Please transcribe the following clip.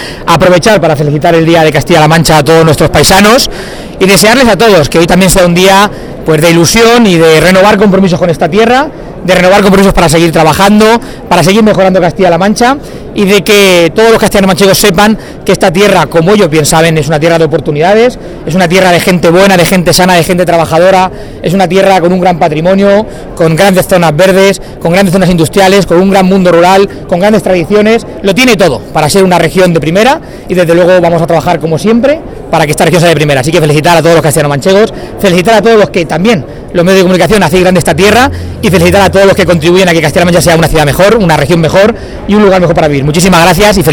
aprovechar para felicitar el Día de Castilla-La Mancha a todos nuestros paisanos y desearles a todos que hoy también sea un día pues de ilusión y de renovar compromisos con esta tierra, de renovar compromisos para seguir trabajando, para seguir mejorando Castilla-La Mancha y de que todos los castellanos manchegos sepan que esta tierra, como ellos bien saben, es una tierra de oportunidades, es una tierra de gente buena, de gente sana, de gente trabajadora, es una tierra con un gran patrimonio, con grandes zonas verdes, con grandes zonas industriales, con un gran mundo rural, con grandes tradiciones, lo tiene todo para ser una región de primera y desde luego vamos a trabajar como siempre para que esta región sea de primera. Así que felicitar a todos los castellanos manchegos, felicitar a todos los que también los medios de comunicación hacen grande esta tierra y felicitar a todos los que contribuyen a que Castilla-La Mancha sea una ciudad mejor, una región mejor y un lugar mejor para vivir. Muchísimas gracias y felicidades.